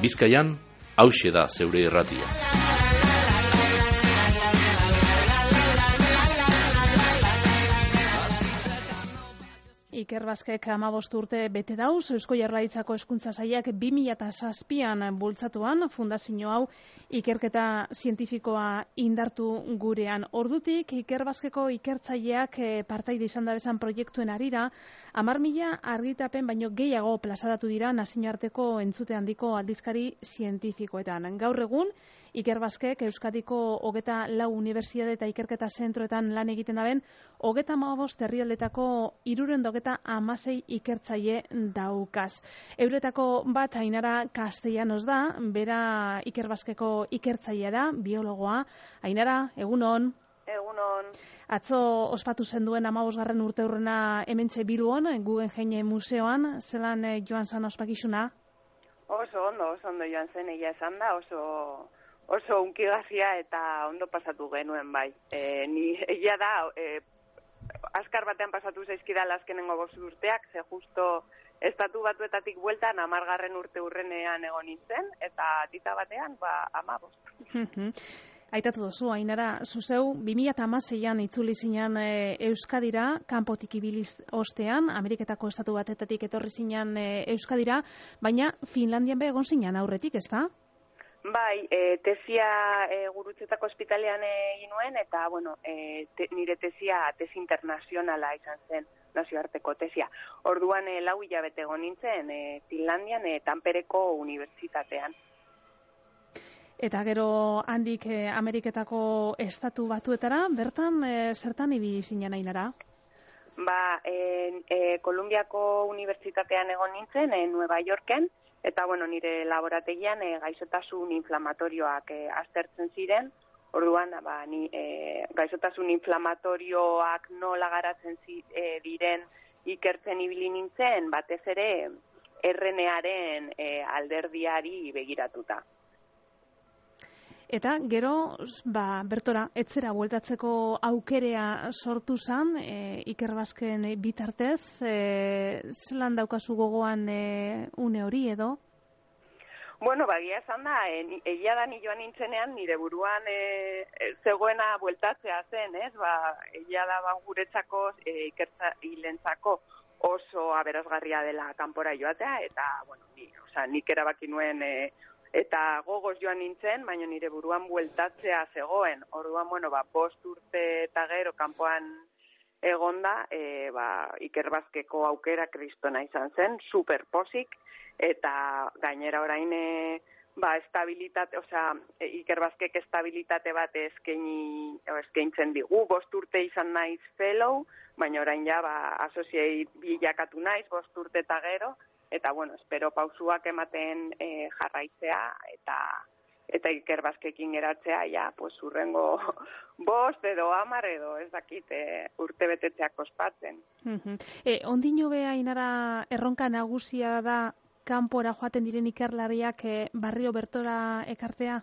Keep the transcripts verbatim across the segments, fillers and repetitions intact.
Bizkaian, hauxe da zeure irratia. Iker Vazquek hamabost urte bete dauz, Eusko Jaurlaritzako Hezkuntza Sailak bi mila zazpian bultzatuan fundazio hau ikerketa zientifikoa indartu gurean. Ordutik, Iker Vazqueko ikertzaileak partaide izan dabezan proiektuen harira, hamar mila argitapen baino gehiago plazaratu dira nazioarteko entzute handiko aldizkari zientifikoetan. Gaur egun, Iker Vazquek Euskadiko hogeta lau unibertsitate eta ikerketa zentroetan lan egiten daben, hogeta hamabost herrialdetako hirurehun eta hogeita hamasei ikertzaile daukaz. Euretako bat Ainara Castellanos da, bera Iker Vazqueko ikertzailea da, biologoa. Ainara, egunon. Egunon. Atzo ospatu zen duen hamabosgarren urteurrena hementxe Bilbon, Guggenheim Museoan, zelan joan zan ospakizuna? Oso ondo, oso ondo joan zen, egia esan da, oso... Oso unkigazia eta ondo pasatu genuen bai. E, ni egia da, e, azkar batean pasatu zaizkidala azkenengo bost urteak, ze justo estatu batuetatik bueltan hamargarren urte urrenean egon nintzen, eta tita batean, ba, hamabost. Aitatu duzu, Ainara, zuzeu, bi mila hamaseian itzuli zinan e, Euskadira, kanpotik ibiliz ostean, Ameriketako estatu batetatik etorri zinan e, Euskadira, baina Finlandian be egon zinan aurretik, ez da? Bai, e, tesia e, Gurutzetako ospitalean egin nuen, eta, bueno, e, te, nire tesia tesi internazionala izan zen, nazioarteko tesia. Orduan, e, lau hilabete egon nintzen, e, Finlandian, e, Tampereko unibertsitatean. Eta gero handik e, Ameriketako estatu batuetara, bertan, e, zertan ibili zinen, Ainara? Ba, e, e, Kolumbiako unibertsitatean egon nintzen, e, Nueva Yorken, eta, bueno, nire laborategian e, gaixotasun inflamatorioak e, aztertzen ziren, orduan, ba, ni, e, gaixotasun inflamatorioak nola garatzen zi, e, diren ikertzen ibili nintzen, batez ere R N A-aren e, alderdiari begiratuta. Eta gero, ba, bertora, etzera bueltatzeko aukerea sortu zan, e, Iker Vazquen bitartez, e, zelan daukazu gogoan e, une hori edo? Bueno, bagia esan da, e, egia da ni joan nintzenean, nire buruan e, zegoena bueltatzea zen, ez? Ba, egia da ba, guretzako, e, ikertza hilentzako oso aberasgarria dela kanpora joatea, eta, bueno, ni, oza, nik erabaki nuen... E, eta gogoz joan nintzen, baina nire buruan bueltatzea zegoen. Orduan, bueno, ba, bost urte eta gero kanpoan egonda, e, ba, Iker Vazqueko aukera kristona izan zen, super posik, eta gainera orain, e, ba, estabilitate, osea, e, Iker Vazquek estabilitate bat eskaini, eskaintzen digu, bost urte izan naiz fellow, baina orain ja, ba, associate bilakatu naiz, bost urte eta gero, eta, bueno, espero pausuak ematen e, jarraitzea, eta eta Iker Vazquekin geratzea, ja, pues, urrengo bost edo hamar edo, ez dakit, e, urte betetzeak ospatzen. Uh-huh. E, ondino be, Ainara, erronka nagusia da, kanpora joaten diren ikerlariak e, barrio bertora ekartea?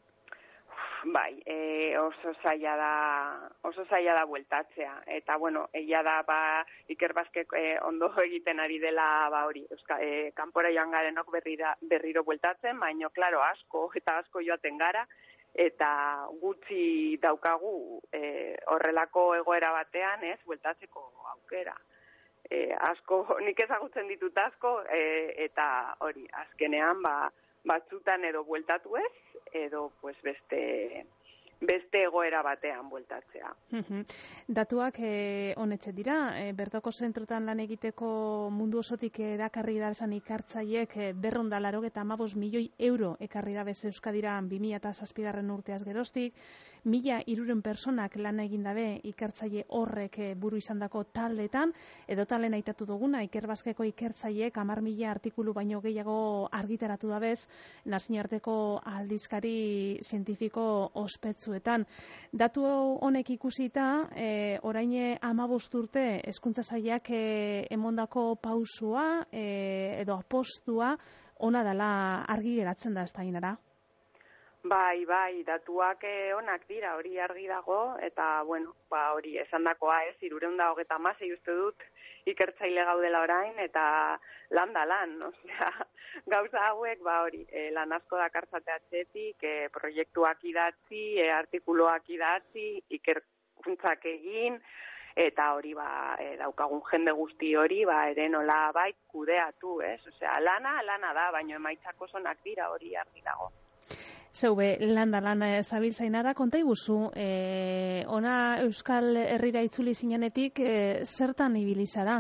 Bai, e, oso zaila da, oso zaila da bueltatzea, eta bueno, egia da ba Iker Vazquek e, ondo egiten ari dela ba hori, euska, e, kanpora joan garenok berrira, berriro bueltatzen, baino claro, asko eta asko joaten gara, eta gutxi daukagu e, horrelako egoera batean, ez, bueltatzeko aukera. E, asko, nik ezagutzen ditut asko, e, eta hori, azkenean ba batzutan edo bueltatu ez, edo pues beste beste egoera batean bueltatzea. Uh-huh. Datuak eh, honetxe dira, eh, bertoko zentrotan lan egiteko mundu osotik edakarri da esan ikartzaiek eh, berrehun eta laurogeita hamabost milioi euro ekarri da bez Euskadira bi mila zazpigarren urteaz geroztik, mila hirurehun personak lan egin dabe ikertzaile horrek eh, buru izandako taldetan, edo talen aitatu duguna, Iker Vazqueko ikertzaileek hamar mila artikulu baino gehiago argitaratu da bez nazioarteko aldizkari zientifiko ospetsu. Datu honek ikusita, e, orain hamabost urte hezkuntza sailak e, emondako pausua e, edo apostua ona dela argi geratzen da, ez da, Ainara? Bai, bai, datuak onak dira, hori argi dago, eta, bueno, ba, hori esandakoa ez, hirurehun eta hogeita hamasei uste dut, ikertzaile gaudela orain, eta lan da lan, osea, gauza hauek, ba, hori, e, lan asko dakartzate atzetik, e, proiektuak idatzi, e, artikuluak idatzi, ikerkuntzak egin, eta hori, ba, e, daukagun jende guzti hori, ba, ere nola bait kudeatu, ez? Osea, lana, lana da, baina emaitzak osonak dira, hori argi dago. Zeube, landa lan zabiltzainara, konta iguzu, e, ona Euskal Herrira itzuli zinenetik, e, zertan ibili zara?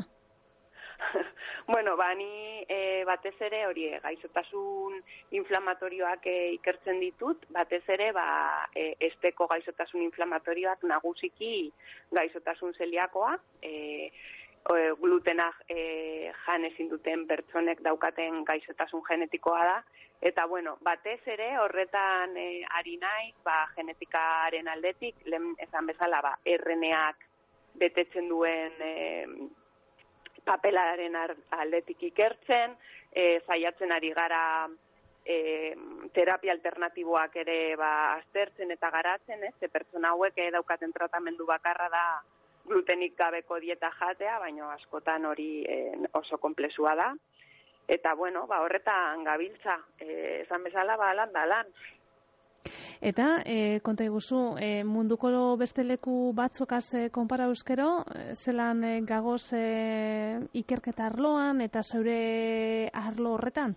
Bueno, ba, ni e, batez ere hori gaizotasun inflamatorioak e, ikertzen ditut, batez ere ba, e, esteko gaizotasun inflamatorioak nagusiki gaizotasun zeliakoa, e, e, glutena e, jan ezin duten pertsonek daukaten gaizotasun genetikoa da, eta bueno, batez ere horretan e, ari naiz, ba, genetikaren aldetik, lehen esan bezala, ba, R N A-ak betetzen duen e, papelaren aldetik ikertzen, e, saiatzen ari gara e, terapia alternatiboak ere ba, aztertzen eta garatzen, ez? Ze pertsona hauek e, daukaten tratamendu bakarra da glutenik gabeko dieta jatea, baina askotan hori e, oso konplexua da. Eta, bueno, ba, horretan gabiltza, e, esan bezala, ba, lan da lan. Eta, e, konta iguzu, e, munduko beste leku batzukaz e, konpara euskero, zelan e, gagoz e, ikerketa arloan eta zeure arlo horretan?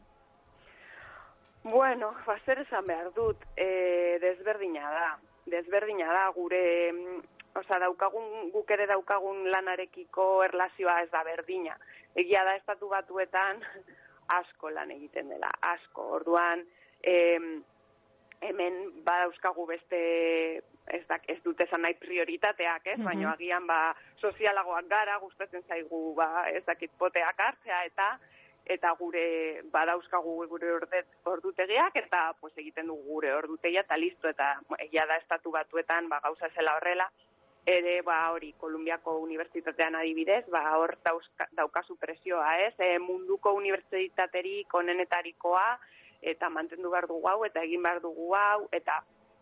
Bueno, ba, zer esan behar dut, e, desberdina da. Desberdina da, gure, oza, daukagun, guk ere daukagun lanarekiko erlazioa ez da berdina. Egia da estatu batuetan asko lan egiten dela, asko. Orduan, e, hemen badauzkagu beste, ez, da, ez dut esan nahi prioritateak, ez? Mm-hmm. Baina agian ba, sozialagoak gara, gustatzen zaigu ba, ez dakit poteak hartzea, eta eta gure badauzkagu gure ordutegiak, eta pues, egiten dugu gure ordutegia, eta listo, eta egia da estatu batuetan ba, gauza zela horrela, ere ba, hori Kolumbiako Unibertsitatean adibidez, ba, hor dauzka, daukazu presioa, ez? E, munduko unibertsitaterik onenetarikoa, eta mantendu behar dugu hau, eta egin behar dugu hau, eta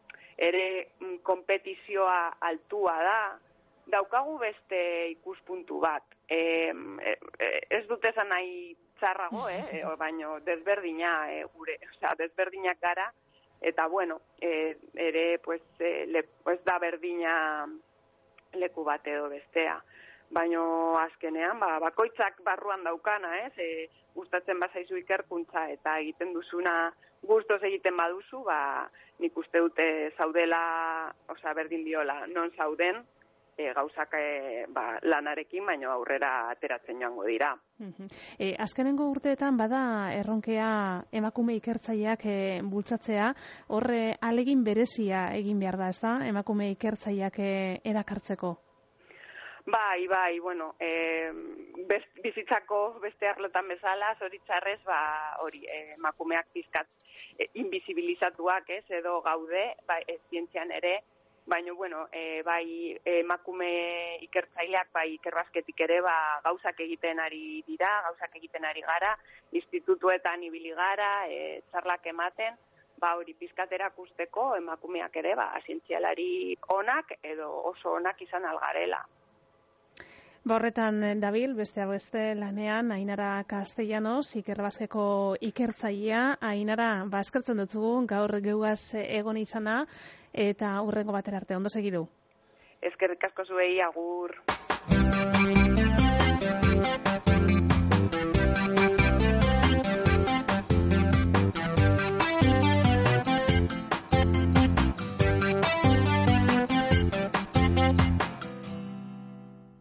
ere mm, kompetizioa altua da, daukagu beste ikuspuntu bat. E, e, ez dut esan nahi txarrago, eh? E, baino desberdina e, gure, osea, desberdinak gara, eta bueno, e, ere, pues, e, le, pues da berdina leku bat edo bestea. Baino azkenean, ba, bakoitzak barruan daukana, ez? E, gustatzen bazaizu ikerkuntza eta egiten duzuna gustoz egiten baduzu, ba, nik uste dute zaudela, osea, berdin diola, non zauden, e, gauzak e, ba, lanarekin, baino aurrera ateratzen joango dira. Uh-huh. E, azkenengo urteetan bada erronkea emakume ikertzaileak e, bultzatzea, horre alegin berezia egin behar da, ez da, emakume ikertzaileak e, erakartzeko? Bai, bai, bueno, e, best, bizitzako beste arlotan bezala, zoritzarrez, ba, hori, emakumeak pizkat e, invisibilizatuak, ez, edo gaude, bai, ez zientzian ere, baina, bueno, e, bai, emakume ikertzaileak, bai, ikerbasketik ere, ba, gauzak egiten ari dira, gauzak egiten ari gara, institutuetan ibili gara, e, txarlak ematen, ba, hori pizkat erakusteko, emakumeak ere, ba, zientzialari onak, edo oso onak izan algarela. Ba, horretan dabil, beste beste lanean, Ainara Castellanos, Ikerbasqueko ikertzailea. Ainara, ba, eskertzen dutzugu, gaur geuaz egon izana, eta hurrengo batera arte, ondo segidu. Eskerrik asko zuei, agur.